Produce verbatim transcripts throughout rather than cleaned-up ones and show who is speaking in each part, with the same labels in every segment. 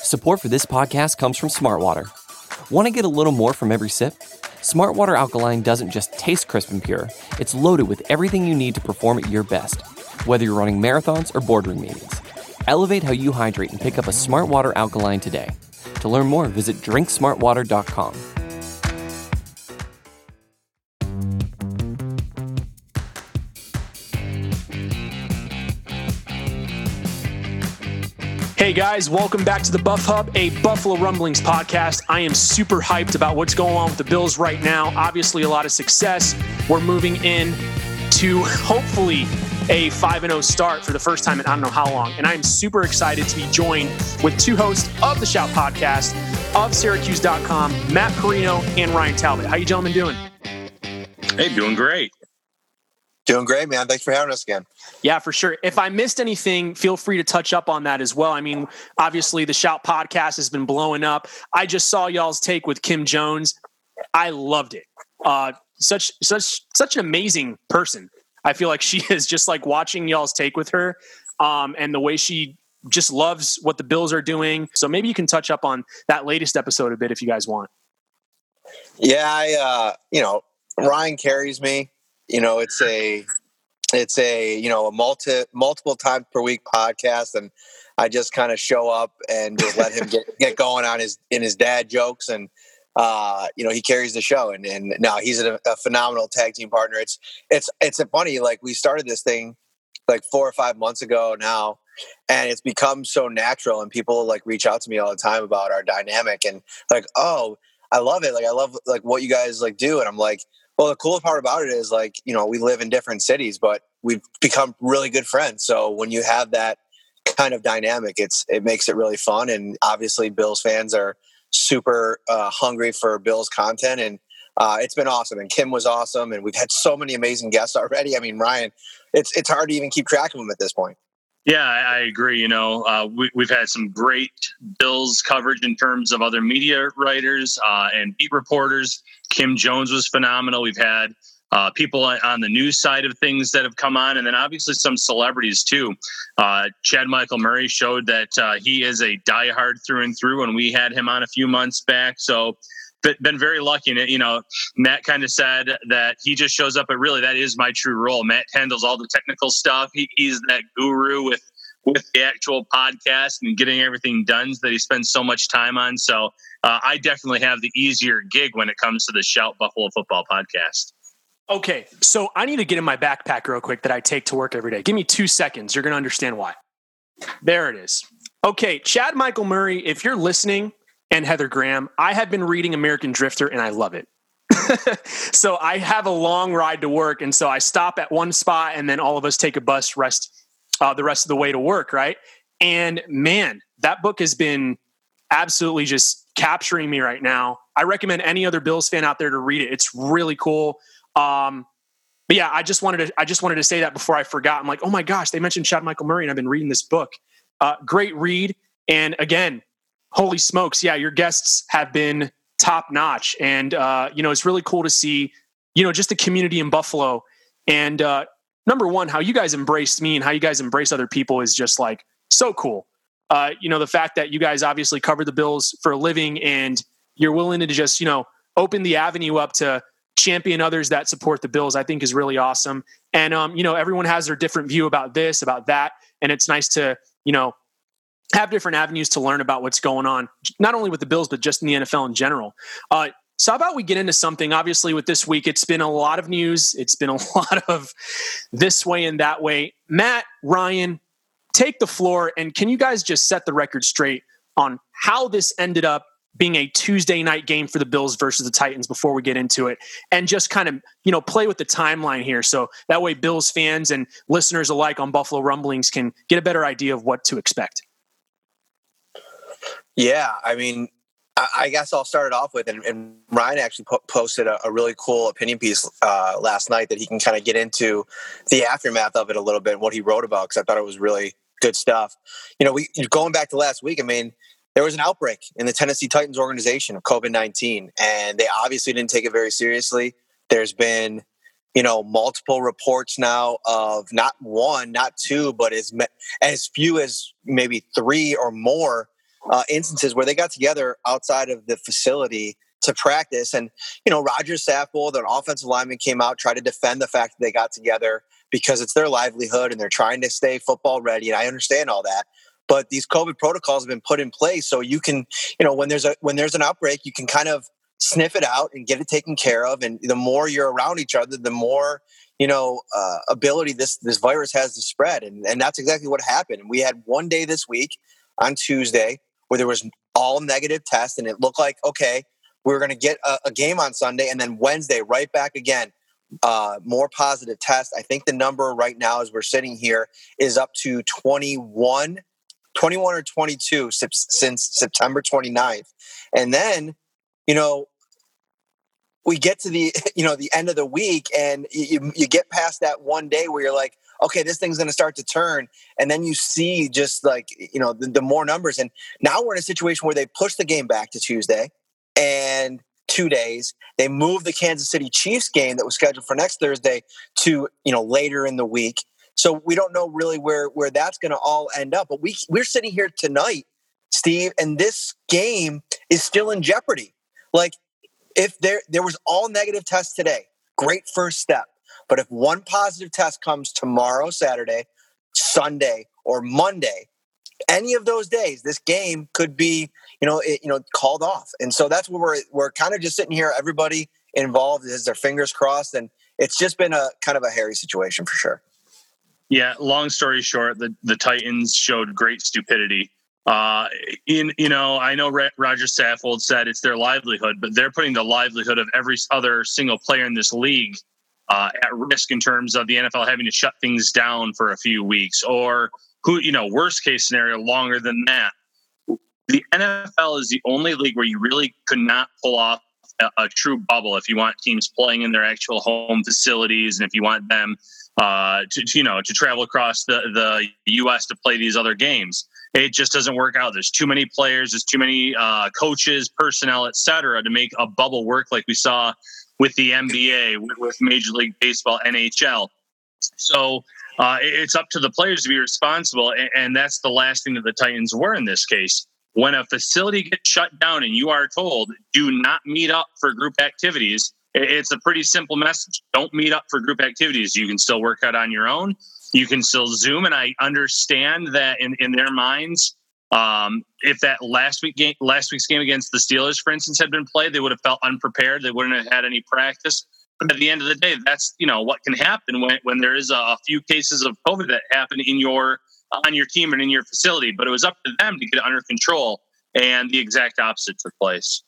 Speaker 1: Support for this podcast comes from Smartwater. Want to get a little more from every sip? Smartwater Alkaline doesn't just taste crisp and pure, it's loaded with everything you need to perform at your best, whether you're running marathons or boardroom meetings. Elevate how you hydrate and pick up a Smartwater Alkaline today. To learn more, visit drink smartwater dot com.
Speaker 2: Hey guys, welcome back to the Buff Hub, a Buffalo Rumblings podcast. I am super hyped about what's going on with the Bills right now. Obviously, a lot of success. We're moving in to hopefully a five and oh start for the first time in I don't know how long. And I'm super excited to be joined with two hosts of the Shout podcast of Syracuse dot com, Matt Parrino and Ryan Talbot. How you gentlemen doing?
Speaker 3: Hey, doing great.
Speaker 4: Doing great, man. Thanks for having us again.
Speaker 2: Yeah, for sure. If I missed anything, feel free to touch up on that as well. I mean, obviously the Shout podcast has been blowing up. I just saw y'all's take with Kim Jones. I loved it. Uh, such, such, such an amazing person. I feel like she is, just like watching y'all's take with her, um, and the way she just loves what the Bills are doing. So maybe you can touch up on that latest episode a bit if you guys want.
Speaker 4: Yeah, I, uh, you know, Ryan carries me. You know, it's a, it's a, you know, a multi, multiple times per week podcast. And I just kind of show up and just let him get, get going on his, in his dad jokes. And, uh, you know, he carries the show, and, and now he's a, a phenomenal tag team partner. It's, it's, it's a funny, like we started this thing like four or five months ago now, and it's become so natural, and people like reach out to me all the time about our dynamic and like, oh, I love it. Like, I love like what you guys like do. And I'm like, well, the cool part about it is like, you know, we live in different cities, but we've become really good friends. So when you have that kind of dynamic, it's, it makes it really fun. And obviously Bills fans are super uh, hungry for Bills content, and uh, it's been awesome. And Kim was awesome. And we've had so many amazing guests already. I mean, Ryan, it's, it's hard to even keep track of them at this point.
Speaker 3: Yeah, I, I agree. You know, uh, we, we've had some great Bills coverage in terms of other media writers uh, and beat reporters. Kim Jones was phenomenal. We've had uh, people on the news side of things that have come on, and then obviously some celebrities too. Uh, Chad Michael Murray showed that uh, he is a diehard through and through, and we had him on a few months back. So been very lucky. And, you know, Matt kind of said that he just shows up, but really that is my true role. Matt handles all the technical stuff. He, he's that guru with, with the actual podcast and getting everything done that he spends so much time on. So uh, I definitely have the easier gig when it comes to the Shout Buffalo Football podcast.
Speaker 2: Okay. So I need to get in my backpack real quick that I take to work every day. Give me two seconds. You're going to understand why. There it is. Okay. Chad Michael Murray, if you're listening, and Heather Graham, I have been reading American Drifter and I love it. So I have a long ride to work. And so I stop at one spot and then all of us take a bus rest uh, the rest of the way to work. Right. And man, that book has been absolutely just capturing me right now. I recommend any other Bills fan out there to read it. It's really cool. Um, but yeah, I just wanted to, I just wanted to say that before I forgot. I'm like, oh my gosh, they mentioned Chad Michael Murray and I've been reading this book. Uh, great read. And again, holy smokes. Yeah. Your guests have been top notch. And, uh, you know, it's really cool to see, you know, just the community in Buffalo. And, uh, number one, how you guys embraced me and how you guys embrace other people is just like so cool. Uh, you know, the fact that you guys obviously cover the Bills for a living and you're willing to just, you know, open the avenue up to champion others that support the Bills, I think is really awesome. And, um, you know, everyone has their different view about this, about that. And it's nice to, you know, have different avenues to learn about what's going on, not only with the Bills, but just in the N F L in general. Uh, so how about we get into something? Obviously with this week, it's been a lot of news. It's been a lot of this way and that way. Matt, Ryan, take the floor. And can you guys just set the record straight on how this ended up being a Tuesday night game for the Bills versus the Titans before we get into it, and just kind of, you know, play with the timeline here. So that way Bills fans and listeners alike on Buffalo Rumblings can get a better idea of what to expect.
Speaker 4: Yeah, I mean, I, I guess I'll start it off with, and, and Ryan actually po- posted a, a really cool opinion piece uh, last night that he can kind of get into the aftermath of it a little bit and what he wrote about, because I thought it was really good stuff. You know, we going back to last week, I mean, there was an outbreak in the Tennessee Titans organization of covid nineteen, and they obviously didn't take it very seriously. There's been, you know, multiple reports now of not one, not two, but as as few as maybe three or more uh, instances where they got together outside of the facility to practice. And, you know, Roger Saffold, an offensive lineman, came out, tried to defend the fact that they got together because it's their livelihood and they're trying to stay football ready. And I understand all that. But these COVID protocols have been put in place so you can, you know, when there's a when there's an outbreak, you can kind of sniff it out and get it taken care of. And the more you're around each other, the more, you know, uh, ability this this virus has to spread. And, and that's exactly what happened. We had one day this week on Tuesday where there was all negative tests, and it looked like, okay, we were going to get a, a game on Sunday, and then Wednesday, right back again, uh, more positive tests. I think the number right now as we're sitting here is up to twenty-one, twenty-one or twenty-two since September twenty-ninth. And then, you know, we get to the, you know, the end of the week, and you, you get past that one day where you're like, okay, this thing's going to start to turn. And then you see just like, you know, the, the more numbers. And now we're in a situation where they push the game back to Tuesday and two days. They moved the Kansas City Chiefs game that was scheduled for next Thursday to, you know, later in the week. So we don't know really where, where that's going to all end up. But we, we're sitting here tonight, Steve, and this game is still in jeopardy. Like, if there there was all negative tests today, great first step. But if one positive test comes tomorrow, Saturday, Sunday, or Monday, any of those days, this game could be, you know, it, you know, called off. And so that's where we're we're kind of just sitting here. Everybody involved has their fingers crossed, and it's just been a kind of a hairy situation for sure.
Speaker 3: Yeah. Long story short, the the Titans showed great stupidity. Uh, in you know, I know Roger Saffold said it's their livelihood, but they're putting the livelihood of every other single player in this league uh, at risk in terms of the N F L having to shut things down for a few weeks, or who, you know, worst case scenario, longer than that. The N F L is the only league where you really could not pull off a, a true bubble if you want teams playing in their actual home facilities, and if you want them uh, to, you know, to travel across the, the U S to play these other games. It just doesn't work out. There's too many players, there's too many uh, coaches, personnel, et cetera, to make a bubble work like we saw with the N B A, with, with Major League Baseball, N H L. So uh, it's up to the players to be responsible, and, and that's the last thing that the Titans were in this case. When a facility gets shut down and you are told, do not meet up for group activities, it's a pretty simple message. Don't meet up for group activities. You can still work out on your own. You can still Zoom, and I understand that in, in their minds, um, if that last week game, last week's game against the Steelers, for instance, had been played, they would have felt unprepared. They wouldn't have had any practice. But at the end of the day, that's, you know, what can happen when, when there is a, a few cases of COVID that happen in your on your team and in your facility. But it was up to them to get it under control, and the exact opposite took place.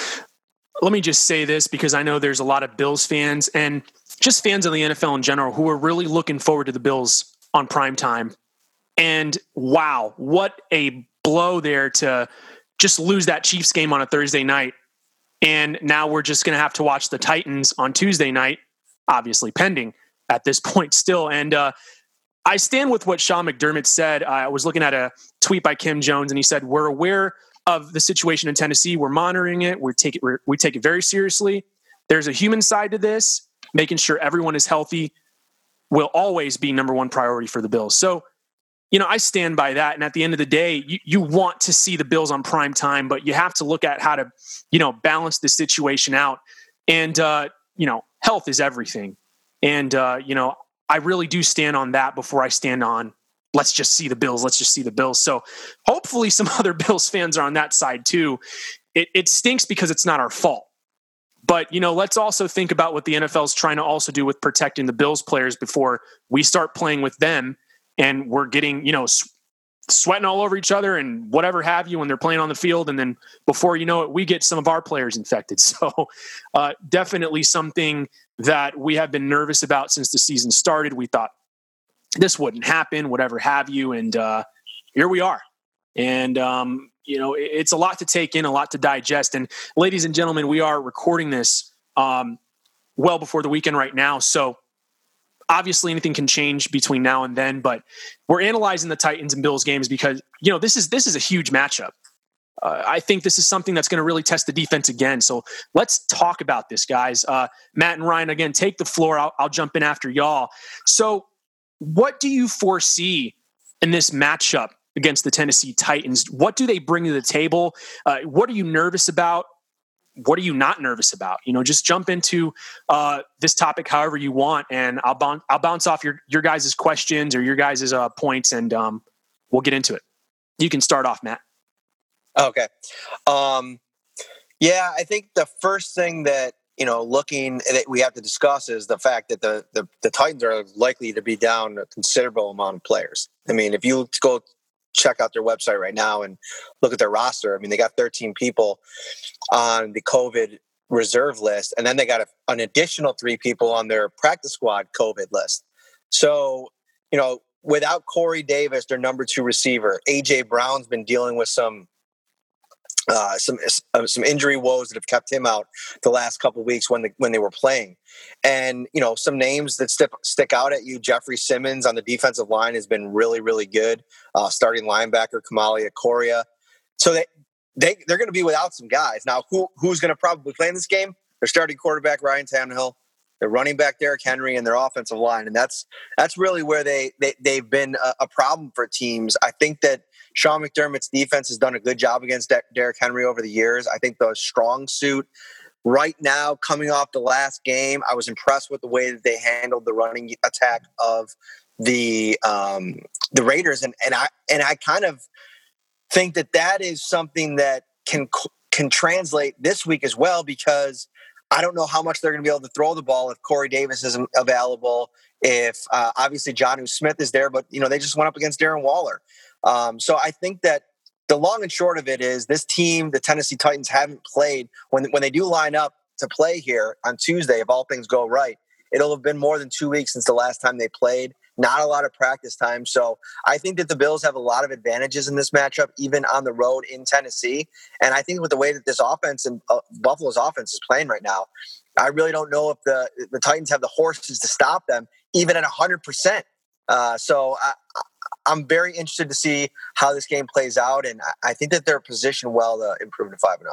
Speaker 2: Let me just say this, because I know there's a lot of Bills fans and just fans of the N F L in general who are really looking forward to the Bills on prime time. And wow, what a blow there to just lose that Chiefs game on a Thursday night. And now we're just going to have to watch the Titans on Tuesday night, obviously pending at this point still. And uh, I stand with what Sean McDermott said. I was looking at a tweet by Kim Jones, and he said, we're aware of the situation in Tennessee. We're monitoring it. We take it, we're, we take it very seriously. There's a human side to this. Making sure everyone is healthy will always be number one priority for the Bills. So, you know, I stand by that. And at the end of the day, you, you want to see the Bills on prime time, but you have to look at how to, you know, balance the situation out. And, uh, you know, health is everything. And, uh, you know, I really do stand on that before I stand on, let's just see the Bills. Let's just see the Bills. So hopefully some other Bills fans are on that side too. It, it stinks because it's not our fault. But, you know, let's also think about what the N F L is trying to also do with protecting the Bills players before we start playing with them and we're getting, you know, sw- sweating all over each other and whatever have you when they're playing on the field. And then before you know it, we get some of our players infected. So uh, definitely something that we have been nervous about since the season started. We thought this wouldn't happen, whatever have you. And uh, here we are. And, um, you know, it's a lot to take in, a lot to digest. And ladies and gentlemen, we are recording this um, well before the weekend right now. So obviously anything can change between now and then, but we're analyzing the Titans and Bills games because, you know, this is, this is a huge matchup. Uh, I think this is something that's going to really test the defense again. So let's talk about this, guys. Uh, Matt and Ryan, again, take the floor. I'll, I'll jump in after y'all. So what do you foresee in this matchup against the Tennessee Titans. What do they bring to the table? Uh, what are you nervous about? What are you not nervous about? You know, just jump into uh, this topic however you want, and I'll bounce I'll bounce off your your guys' questions or your guys' uh, points, and um, we'll get into it. You can start off, Matt.
Speaker 4: Okay. Um, yeah, I think the first thing that, you know, looking that we have to discuss is the fact that the, the, the Titans are likely to be down a considerable amount of players. I mean, if you go check out their website right now and look at their roster, I mean, they got thirteen people on the COVID reserve list, and then they got a, an additional three people on their practice squad COVID list. So, you know, without Corey Davis, their number two receiver, A J Brown's been dealing with some uh, some uh, some injury woes that have kept him out the last couple of weeks when the, when they were playing. And, you know, some names that stick, stick out at you, Jeffrey Simmons on the defensive line has been really, really good. Uh, starting linebacker, Kamali Okoria. So they, they, they're going to be without some guys. Now, who who's going to probably play in this game? Their starting quarterback, Ryan Tannehill. Their running back, Derrick Henry, and their offensive line. And that's that's really where they, they, they've been a, a problem for teams. I think that Sean McDermott's defense has done a good job against De- Derrick Henry over the years. I think the strong suit right now, coming off the last game, I was impressed with the way that they handled the running attack of the um, the Raiders. And, and I and I kind of think that that is something that can can translate this week as well, because I don't know how much they're going to be able to throw the ball if Corey Davis isn't available, if uh, obviously Jonnu Smith is there, but, you know, they just went up against Darren Waller. Um, so I think that the long and short of it is this team, the Tennessee Titans, haven't played. When, when they do line up to play here on Tuesday, if all things go right, it'll have been more than two weeks since the last time they played. Not a lot of practice time. So I think that the Bills have a lot of advantages in this matchup, even on the road in Tennessee. And I think with the way that this offense and uh, Buffalo's offense is playing right now, I really don't know if the, the Titans have the horses to stop them, even at one hundred percent. Uh, so I, I'm very interested to see how this game plays out. And I think that they're positioned well to improve to five and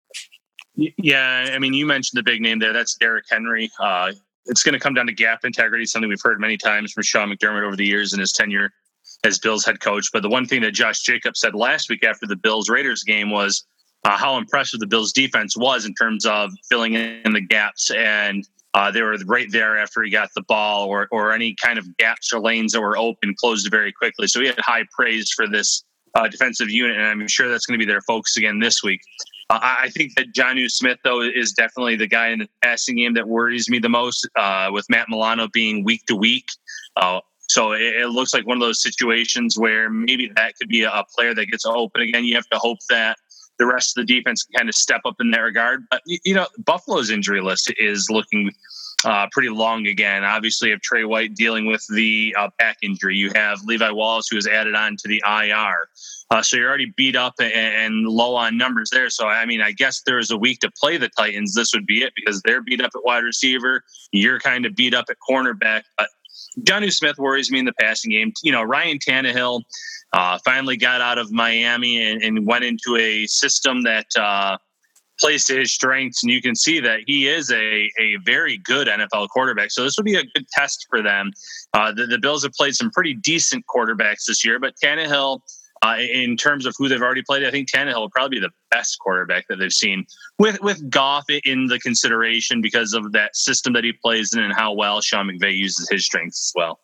Speaker 4: oh.
Speaker 3: Yeah, I mean, you mentioned the big name there. That's Derrick Henry. Uh, It's going to come down to gap integrity, something we've heard many times from Sean McDermott over the years in his tenure as Bills head coach. But the one thing that Josh Jacobs said last week after the Bills-Raiders game was uh, how impressive the Bills defense was in terms of filling in the gaps. And uh, they were right there after he got the ball, or or any kind of gaps or lanes that were open, closed very quickly. So he had high praise for this uh, defensive unit, and I'm sure that's going to be their focus again this week. Uh, I think that Jonnu Smith, though, is definitely the guy in the passing game that worries me the most, uh, with Matt Milano being week to week. Uh, so it, it looks like one of those situations where maybe that could be a, a player that gets open again. You have to hope that the rest of the defense can kind of step up in that regard. But, you know, Buffalo's injury list is looking uh, pretty long again. Obviously, you have Trey White dealing with the uh, back injury. You have Levi Wallace, who is added on to the I R. Uh, so you're already beat up and, and low on numbers there. So, I mean, I guess there's a week to play the Titans. This would be it, because they're beat up at wide receiver. You're kind of beat up at cornerback. But Jonnu Smith worries me in the passing game. You know, Ryan Tannehill uh, finally got out of Miami and, and went into a system that uh, plays to his strengths. And you can see that he is a, a very good N F L quarterback. So this would be a good test for them. Uh, the, the Bills have played some pretty decent quarterbacks this year, but Tannehill, Uh, in terms of who they've already played, I think Tannehill will probably be the best quarterback that they've seen, with with Goff in the consideration because of that system that he plays in and how well Sean McVay uses his strengths as well.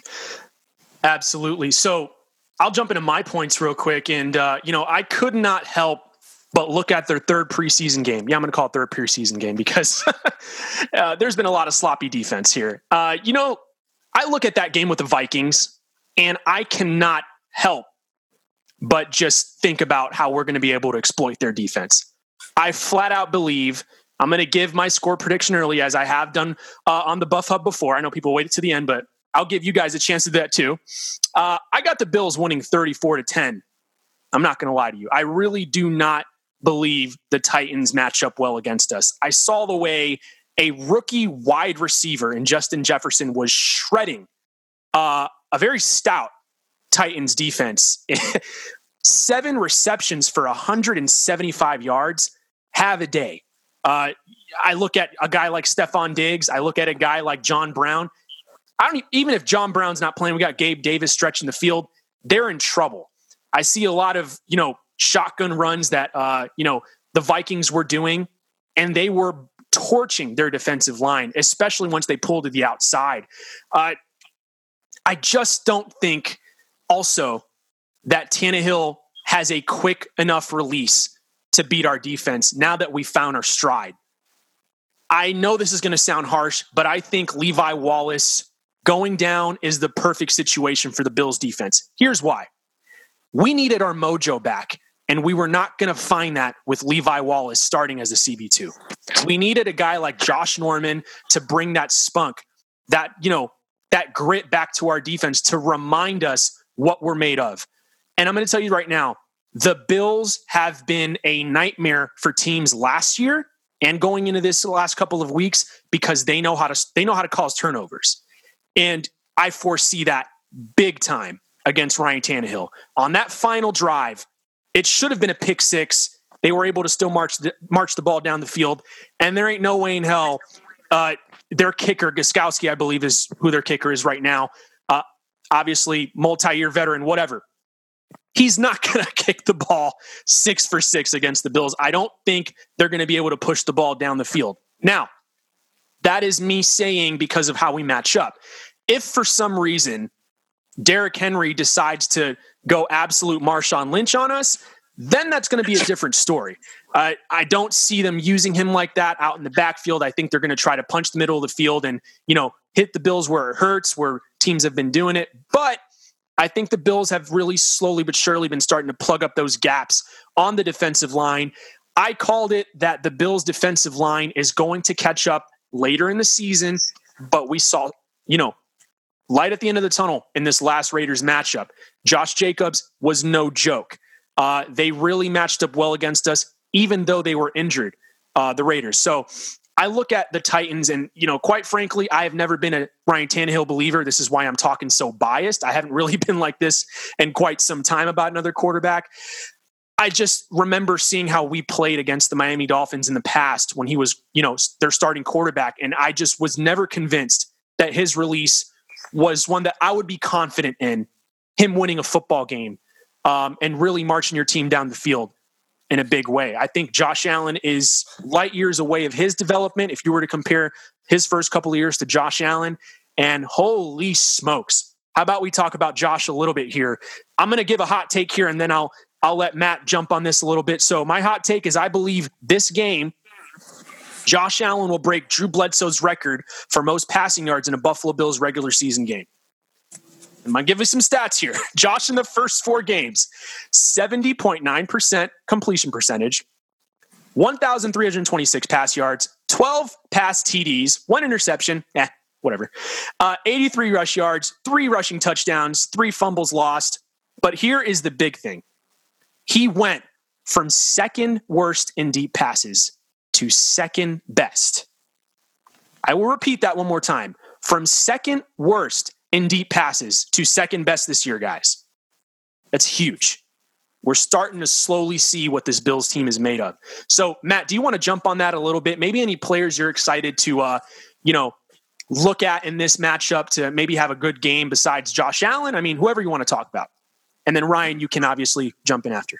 Speaker 2: Absolutely. So I'll jump into my points real quick. And, uh, you know, I could not help but look at their third preseason game. Yeah, I'm going to call it third preseason game because uh, there's been a lot of sloppy defense here. Uh, you know, I look at that game with the Vikings, and I cannot help but just think about how we're going to be able to exploit their defense. I flat out believe I'm going to give my score prediction early, as I have done uh, on the Buff Hub before. I know people waited to the end, but I'll give you guys a chance to do that too. Uh, I got the Bills winning thirty-four to ten. I'm not going to lie to you. I really do not believe the Titans match up well against us. I saw the way a rookie wide receiver in Justin Jefferson was shredding uh, a very stout Titans defense. Seven receptions for one hundred seventy-five yards. Have a day. Uh, I look at a guy like Stephon Diggs. I look at a guy like John Brown. I don't even if John Brown's not playing, we got Gabe Davis stretching the field. They're in trouble. I see a lot of, you know, shotgun runs that, uh, you know, the Vikings were doing, and they were torching their defensive line, especially once they pulled to the outside. Uh, I just don't think also that Tannehill has a quick enough release to beat our defense now that we found our stride. I know this is going to sound harsh, but I think Levi Wallace going down is the perfect situation for the Bills defense. Here's why. We needed our mojo back, and we were not going to find that with Levi Wallace starting as a C B two. We needed a guy like Josh Norman to bring that spunk, that, you know, that grit back to our defense to remind us what we're made of. And I'm going to tell you right now, the Bills have been a nightmare for teams last year and going into this last couple of weeks because they know how to they know how to cause turnovers. And I foresee that big time against Ryan Tannehill. On that final drive, it should have been a pick six. They were able to still march the, march the ball down the field, and there ain't no way in hell uh, their kicker, Gostkowski, I believe is who their kicker is right now, uh, obviously multi-year veteran, whatever. He's not going to kick the ball six for six against the Bills. I don't think they're going to be able to push the ball down the field. Now, that is me saying because of how we match up. If for some reason Derrick Henry decides to go absolute Marshawn Lynch on us, then that's going to be a different story. Uh, I don't see them using him like that out in the backfield. I think they're going to try to punch the middle of the field and, you know, hit the Bills where it hurts, where teams have been doing it. But I think the Bills have really slowly but surely been starting to plug up those gaps on the defensive line. I called it that the Bills' defensive line is going to catch up later in the season, but we saw, you know, light at the end of the tunnel in this last Raiders matchup. Josh Jacobs was no joke. Uh, they really matched up well against us, even though they were injured, uh, the Raiders. So I look at the Titans and, you know, quite frankly, I have never been a Ryan Tannehill believer. This is why I'm talking so biased. I haven't really been like this in quite some time about another quarterback. I just remember seeing how we played against the Miami Dolphins in the past when he was, you know, their starting quarterback. And I just was never convinced that his release was one that I would be confident in him winning a football game um, and really marching your team down the field in a big way. I think Josh Allen is light years away of his development. If you were to compare his first couple of years to Josh Allen, and holy smokes, how about we talk about Josh a little bit here? I'm going to give a hot take here, and then I'll I'll let Matt jump on this a little bit. So my hot take is I believe this game, Josh Allen will break Drew Bledsoe's record for most passing yards in a Buffalo Bills regular season game. I'm going to give you some stats here. Josh in the first four games, seventy point nine percent completion percentage, one thousand three hundred twenty-six pass yards, twelve pass T Ds, one interception, eh, whatever, uh, eighty-three rush yards, three rushing touchdowns, three fumbles lost. But here is the big thing. He went from second worst in deep passes to second best. I will repeat that one more time. From second worst in deep passes to second best this year, guys. That's huge. We're starting to slowly see what this Bills team is made of. So, Matt, do you want to jump on that a little bit? Maybe any players you're excited to, uh, you know, look at in this matchup to maybe have a good game besides Josh Allen? I mean, whoever you want to talk about. And then, Ryan, you can obviously jump in after.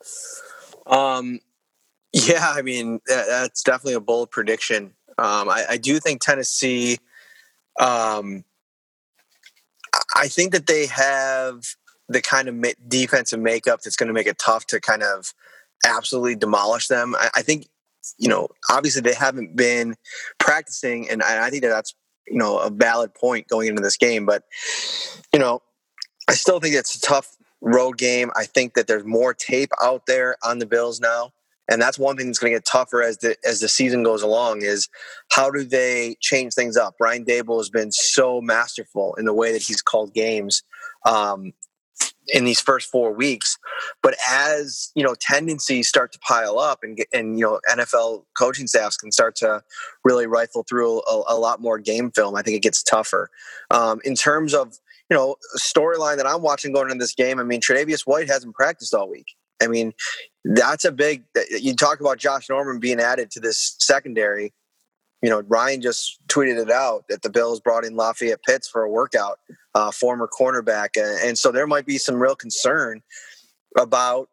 Speaker 4: Um, yeah, I mean, that, that's definitely a bold prediction. Um, I, I do think Tennessee, um, I think that they have the kind of ma- defensive makeup that's going to make it tough to kind of absolutely demolish them. I, I think, you know, obviously they haven't been practicing, and I, I think that that's, you know, a valid point going into this game. But, you know, I still think it's a tough road game. I think that there's more tape out there on the Bills now. And that's one thing that's going to get tougher as the as the season goes along is how do they change things up? Brian Daboll has been so masterful in the way that he's called games um, in these first four weeks. But as, you know, tendencies start to pile up and, get, and you know, N F L coaching staffs can start to really rifle through a, a lot more game film, I think it gets tougher. Um, in terms of, you know, storyline that I'm watching going into this game, I mean, Tre'Davious White hasn't practiced all week. I mean, that's a big – you talk about Josh Norman being added to this secondary. You know, Ryan just tweeted it out that the Bills brought in Lafayette Pitts for a workout, uh, former cornerback. And, and so there might be some real concern about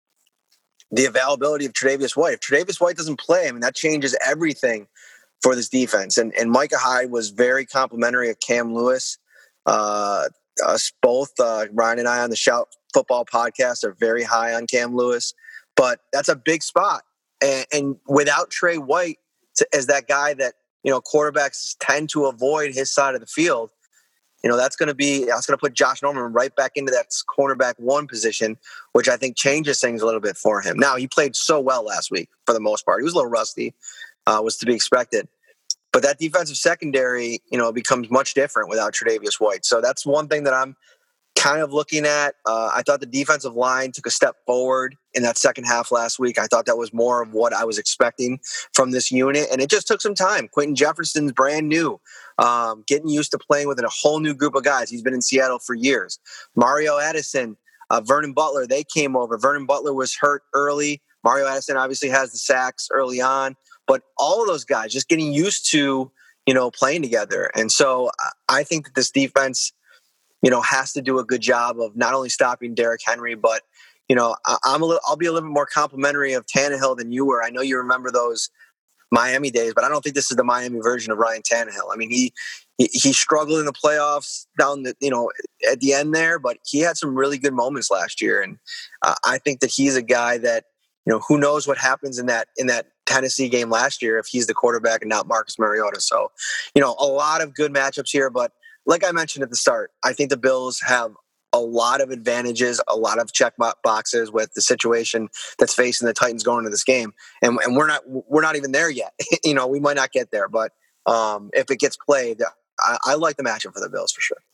Speaker 4: the availability of Tre'Davious White. If Tre'Davious White doesn't play, I mean, that changes everything for this defense. And and Micah Hyde was very complimentary of Cam Lewis. Uh, us both, uh, Ryan and I on the Shout Football podcast are very high on Cam Lewis. But that's a big spot. And, and without Trey White to, as that guy that, you know, quarterbacks tend to avoid his side of the field, you know, that's going to be, that's going to put Josh Norman right back into that cornerback one position, which I think changes things a little bit for him. Now, he played so well last week for the most part. He was a little rusty, uh, was to be expected. But that defensive secondary, you know, becomes much different without Tre'Davious White. So that's one thing that I'm kind of looking at. Uh, I thought the defensive line took a step forward in that second half last week. I thought that was more of what I was expecting from this unit, and it just took some time. Quentin Jefferson's brand new, um, getting used to playing with a whole new group of guys. He's been in Seattle for years. Mario Addison, uh, Vernon Butler, they came over. Vernon Butler was hurt early. Mario Addison obviously has the sacks early on, but all of those guys just getting used to, you know, playing together. And so I think that this defense, you know, has to do a good job of not only stopping Derrick Henry, but, you know, I'm a little, I'll be a little bit more complimentary of Tannehill than you were. I know you remember those Miami days, but I don't think this is the Miami version of Ryan Tannehill. I mean, he, he, he struggled in the playoffs down the, you know, at the end there, but he had some really good moments last year. And uh, I think that he's a guy that, you know, who knows what happens in that, in that Tennessee game last year, if he's the quarterback and not Marcus Mariota. So, you know, a lot of good matchups here, but like I mentioned at the start, I think the Bills have a lot of advantages, a lot of check boxes with the situation that's facing the Titans going into this game, and, and we're not we're not even there yet. You know, we might not get there, but um, if it gets played, I, I like the matchup for the Bills for sure.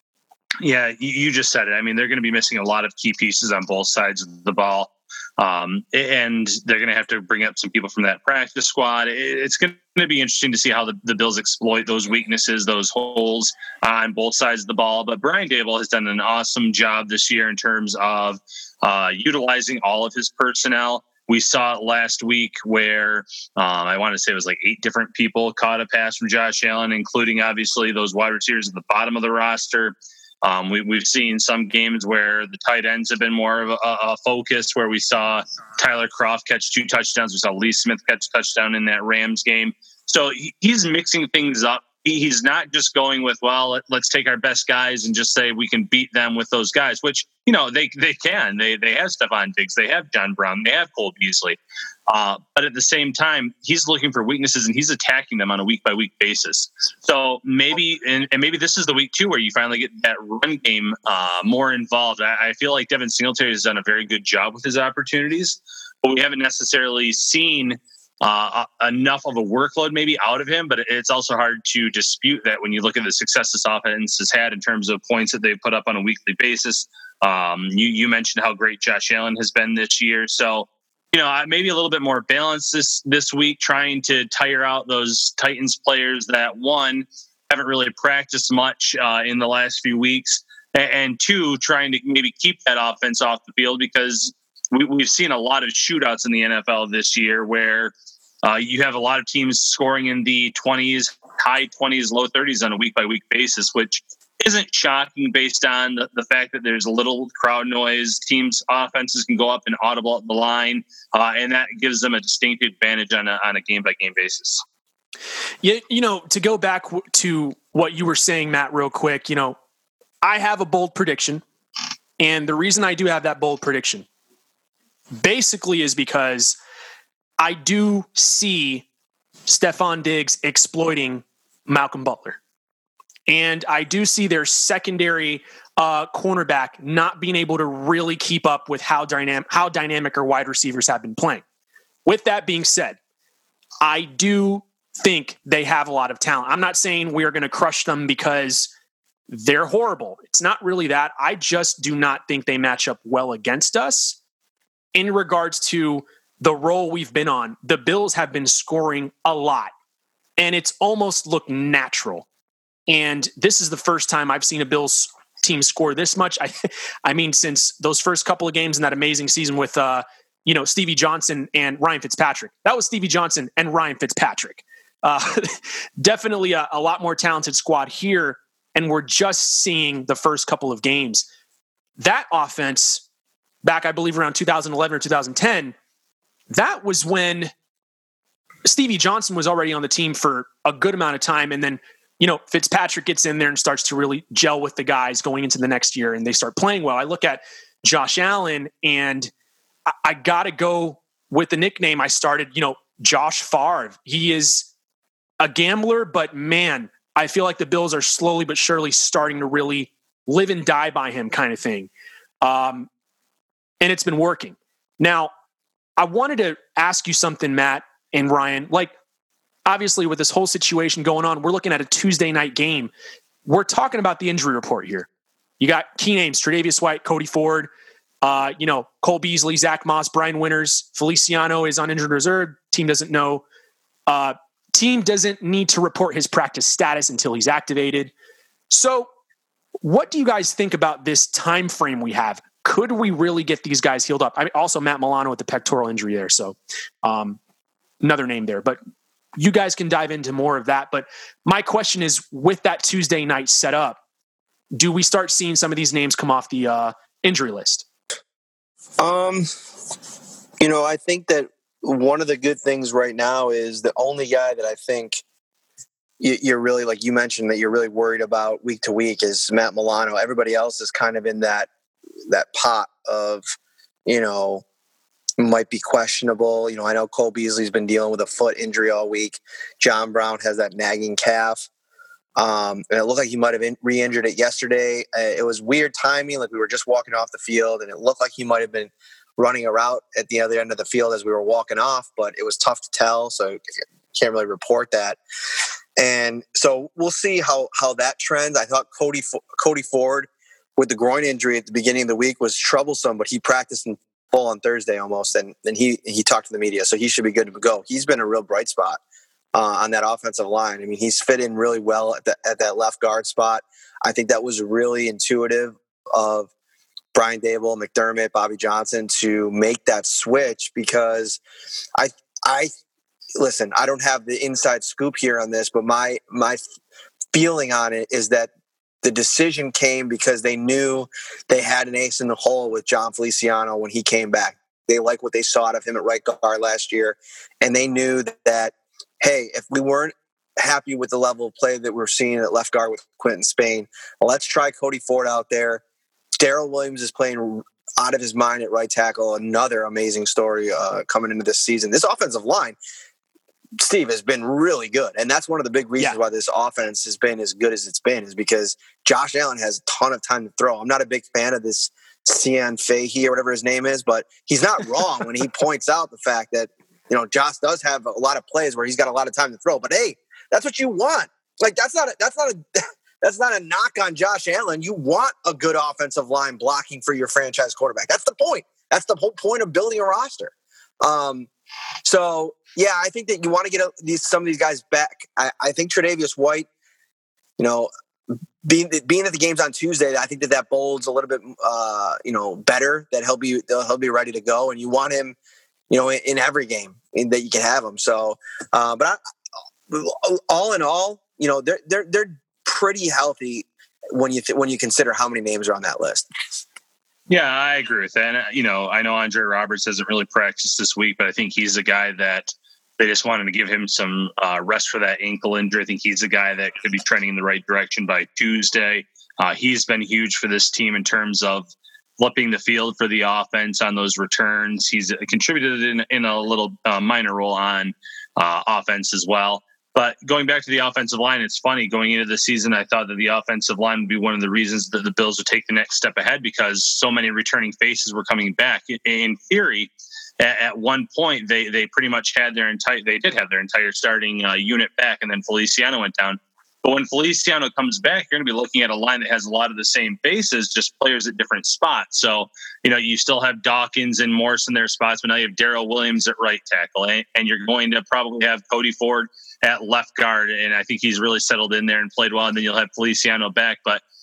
Speaker 3: Yeah, you just said it. I mean, they're going to be missing a lot of key pieces on both sides of the ball. Um, and they're going to have to bring up some people from that practice squad. It's going to be interesting to see how the, the Bills exploit those weaknesses, those holes on both sides of the ball. But Brian Daboll has done an awesome job this year in terms of uh, utilizing all of his personnel. We saw it last week where um, I want to say it was like eight different people caught a pass from Josh Allen, including obviously those wide receivers at the bottom of the roster. Um, we, we've seen some games where the tight ends have been more of a, a focus, where we saw Tyler Kroft catch two touchdowns. We saw Lee Smith catch a touchdown in that Rams game. So he, he's mixing things up. He, he's not just going with, well, let, let's take our best guys and just say we can beat them with those guys, which, you know, they they can. They they have Stephon Diggs. They have John Brown. They have Cole Beasley. Uh, but at the same time, he's looking for weaknesses and he's attacking them on a week-by-week basis. So maybe, and, and maybe this is the week, too, where you finally get that run game uh, more involved. I, I feel like Devin Singletary has done a very good job with his opportunities, but we haven't necessarily seen uh, enough of a workload maybe out of him. But it's also hard to dispute that when you look at the success this offense has had in terms of points that they've put up on a weekly basis. Um, you, you mentioned how great Josh Allen has been this year. So, you know, maybe a little bit more balance this, this week, trying to tire out those Titans players that, one, haven't really practiced much uh, in the last few weeks, and, and two, trying to maybe keep that offense off the field, because we, we've seen a lot of shootouts in the N F L this year where uh, you have a lot of teams scoring in the twenties, high twenties, low thirties on a week-by-week basis, which isn't shocking based on the, the fact that there's a little crowd noise. Teams' offenses can go up and audible at the line, uh, and that gives them a distinct advantage on a, on a game-by-game basis.
Speaker 2: Yeah, you know, to go back w- to what you were saying, Matt, real quick, you know, I have a bold prediction, and the reason I do have that bold prediction basically is because I do see Stephon Diggs exploiting Malcolm Butler. And I do see their secondary uh, cornerback not being able to really keep up with how dynamic how dynamic our wide receivers have been playing. With that being said, I do think they have a lot of talent. I'm not saying we are going to crush them because they're horrible. It's not really that. I just do not think they match up well against us in regards to the role we've been on. The Bills have been scoring a lot, and it's almost looked natural. And this is the first time I've seen a Bills team score this much. I, I mean, since those first couple of games in that amazing season with, uh, you know, Stevie Johnson and Ryan Fitzpatrick. That was Stevie Johnson and Ryan Fitzpatrick. Uh, definitely a, a lot more talented squad here, and we're just seeing the first couple of games. That offense back, I believe, around two thousand eleven or two thousand ten, that was when Stevie Johnson was already on the team for a good amount of time. And then, you know, Fitzpatrick gets in there and starts to really gel with the guys going into the next year, and they start playing well. I look at Josh Allen, and I, I got to go with the nickname I started, you know, Josh Favre. He is a gambler, but man, I feel like the Bills are slowly but surely starting to really live and die by him kind of thing. Um, and it's been working. Now, I wanted to ask you something, Matt and Ryan. Like, obviously, with this whole situation going on, we're looking at a Tuesday night game. We're talking about the injury report here. You got key names: Tre'Davious White, Cody Ford, uh, you know, Cole Beasley, Zach Moss, Brian Winters. Feliciano is on injured reserve. Team doesn't know. Uh, team doesn't need to report his practice status until he's activated. So, what do you guys think about this time frame we have? Could we really get these guys healed up? I mean, also Matt Milano with the pectoral injury there, so um, another name there. But you guys can dive into more of that. But my question is, with that Tuesday night set up, do we start seeing some of these names come off the uh, injury list?
Speaker 4: Um, you know, I think that one of the good things right now is the only guy that I think you're really, like you mentioned, that you're really worried about week to week is Matt Milano. Everybody else is kind of in that that pot of, you know, might be questionable. You know, I know Cole Beasley's been dealing with a foot injury all week. John Brown has that nagging calf. Um, and it looked like he might have in, re-injured it yesterday. Uh, it was weird timing. Like, we were just walking off the field, and it looked like he might have been running a route at the other end of the field as we were walking off, but it was tough to tell. So can't really report that. And so we'll see how, how that trends. I thought Cody, Cody Ford with the groin injury at the beginning of the week was troublesome, but he practiced in full on Thursday almost. And then he, he talked to the media, so he should be good to go. He's been a real bright spot uh, on that offensive line. I mean, he's fit in really well at, the, at that left guard spot. I think that was really intuitive of Brian Dable, McDermott, Bobby Johnson to make that switch, because I, I, listen, I don't have the inside scoop here on this, but my, my feeling on it is that the decision came because they knew they had an ace in the hole with John Feliciano when he came back. They like what they saw out of him at right guard last year. And they knew that, hey, if we weren't happy with the level of play that we're seeing at left guard with Quentin Spain, well, let's try Cody Ford out there. Darrell Williams is playing out of his mind at right tackle. Another amazing story uh, coming into this season. This offensive line, Steve, has been really good. And that's one of the big reasons yeah. why this offense has been as good as it's been, is because Josh Allen has a ton of time to throw. I'm not a big fan of this Sian Fahey or whatever his name is, but he's not wrong when he points out the fact that, you know, Josh does have a lot of plays where he's got a lot of time to throw. But hey, that's what you want. Like, that's not a, that's not a that's not a knock on Josh Allen. You want a good offensive line blocking for your franchise quarterback. That's the point. That's the whole point of building a roster. Um, so yeah, I think that you want to get a, these some of these guys back. I, I think Tre'Davious White, you know, being being at the games on Tuesday, I think that that bolds a little bit, uh, you know, better. That he'll be he'll be ready to go, and you want him, you know, in, in every game in, that you can have him. So, uh, but I, all in all, you know, they're they're they're pretty healthy when you th- when you consider how many names are on that list.
Speaker 3: Yeah, I agree with that. And, you know, I know Andre Roberts hasn't really practiced this week, but I think he's a guy that they just wanted to give him some uh, rest for that ankle injury. I think he's a guy that could be trending in the right direction by Tuesday. Uh, he's been huge for this team in terms of flipping the field for the offense on those returns. He's contributed in, in a little uh, minor role on uh, offense as well. But going back to the offensive line, it's funny. Going into the season, I thought that the offensive line would be one of the reasons that the Bills would take the next step ahead, because so many returning faces were coming back. In theory, at one point, they they pretty much had their entire they did have their entire starting uh, unit back, and then Feliciano went down. But when Feliciano comes back, you're going to be looking at a line that has a lot of the same faces, just players at different spots. So, you know, you still have Dawkins and Morris in their spots, but now you have Darrell Williams at right tackle, and, and you're going to probably have Cody Ford at left guard. And I think he's really settled in there and played well. And then you'll have Feliciano back. But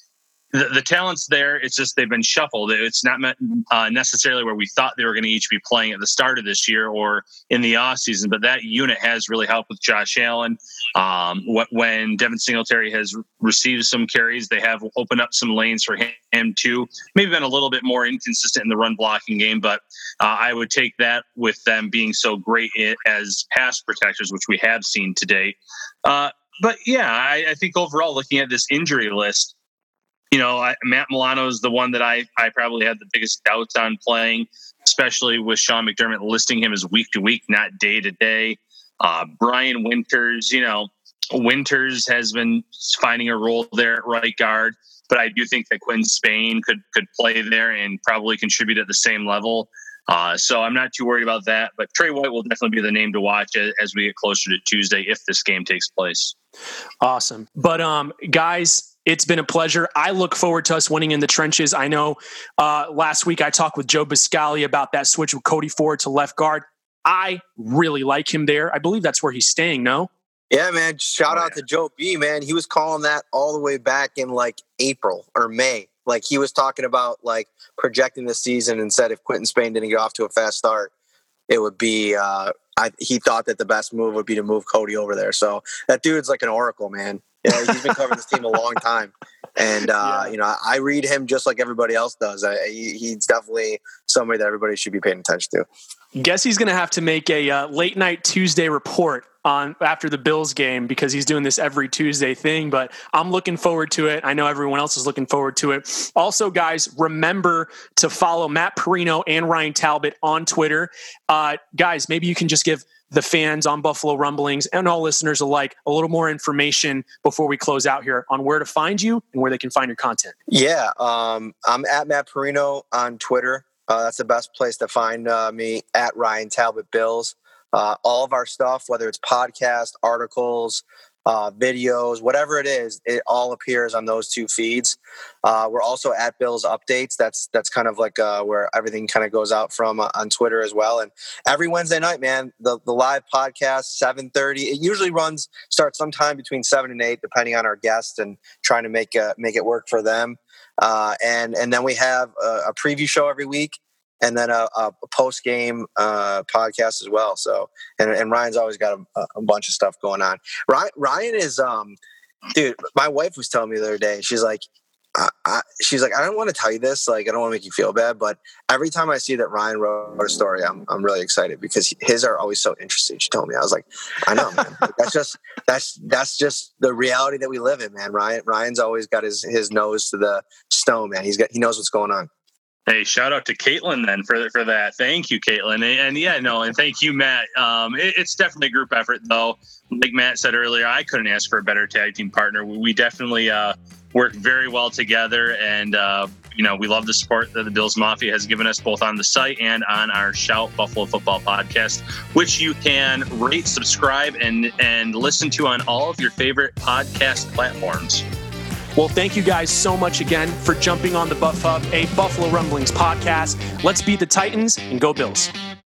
Speaker 3: the, the talent's there. It's just they've been shuffled. It's not meant, uh, necessarily where we thought they were going to each be playing at the start of this year or in the offseason, but that unit has really helped with Josh Allen. Um, when Devin Singletary has received some carries, they have opened up some lanes for him, him too. Maybe been a little bit more inconsistent in the run blocking game, but uh, I would take that with them being so great as pass protectors, which we have seen to date. Uh, but yeah, I, I think overall, looking at this injury list, you know, I, Matt Milano is the one that I, I probably had the biggest doubts on playing, especially with Sean McDermott listing him as week to week, not day to day. Uh, Brian Winters, you know, Winters has been finding a role there at right guard, but I do think that Quinn Spain could could play there and probably contribute at the same level. Uh, so I'm not too worried about that. But Trey White will definitely be the name to watch as, as we get closer to Tuesday if this game takes place.
Speaker 2: Awesome. But um, guys, it's been a pleasure. I look forward to us winning in the trenches. I know uh, last week I talked with Joe Biscali about that switch with Cody Ford to left guard. I really like him there. I believe that's where he's staying, no?
Speaker 4: Yeah, man. Shout out to Joe B, man. He was calling that all the way back in like April or May. Like he was talking about like projecting the season and said if Quentin Spain didn't get off to a fast start, it would be, uh, I, he thought that the best move would be to move Cody over there. So that dude's like an oracle, man. Yeah, he's been covering this team a long time. And, uh, yeah. you know, I read him just like everybody else does. I, he, he's definitely somebody that everybody should be paying attention to.
Speaker 2: Guess he's going to have to make a uh, late night Tuesday report on after the Bills game because he's doing this every Tuesday thing, but I'm looking forward to it. I know everyone else is looking forward to it. Also, guys, remember to follow Matt Perino and Ryan Talbot on Twitter. Uh, guys, maybe you can just give the fans on Buffalo Rumblings and all listeners alike a little more information before we close out here on where to find you and where they can find your content.
Speaker 4: Yeah, um, I'm at Matt Perino on Twitter. Uh, that's the best place to find uh, me, at Ryan Talbot Bills. Uh, all of our stuff, whether it's podcasts, articles, uh, videos, whatever it is, it all appears on those two feeds. Uh, we're also at Bills Updates. That's that's kind of like uh, where everything kind of goes out from uh, on Twitter as well. And every Wednesday night, man, the, the live podcast, seven thirty. It usually runs, starts sometime between seven and eight, depending on our guests and trying to make uh, make it work for them. Uh, and and then we have a, a preview show every week. And then a, a post-game uh, podcast as well. So, and, and Ryan's always got a, a bunch of stuff going on. Ryan, Ryan is, um, dude. My wife was telling me the other day. She's like, I, I, she's like, I don't want to tell you this. Like, I don't want to make you feel bad, but every time I see that Ryan wrote a story, I'm I'm really excited because his are always so interesting. She told me, I was like, I know, man. Like, that's just that's that's just the reality that we live in, man. Ryan Ryan's always got his his nose to the stone, man. He's got he knows what's going on.
Speaker 3: Hey, shout out to Caitlin then for for that. Thank you, Caitlin. And, and yeah, no, and thank you, Matt. Um, it, it's definitely a group effort, though. Like Matt said earlier, I couldn't ask for a better tag team partner. We, we definitely uh, work very well together, and uh, you know, we love the support that the Bills Mafia has given us both on the site and on our Shout Buffalo Football podcast, which you can rate, subscribe, and and listen to on all of your favorite podcast platforms.
Speaker 2: Well, thank you guys so much again for jumping on the Buff Hub, a Buffalo Rumblings podcast. Let's beat the Titans and go Bills.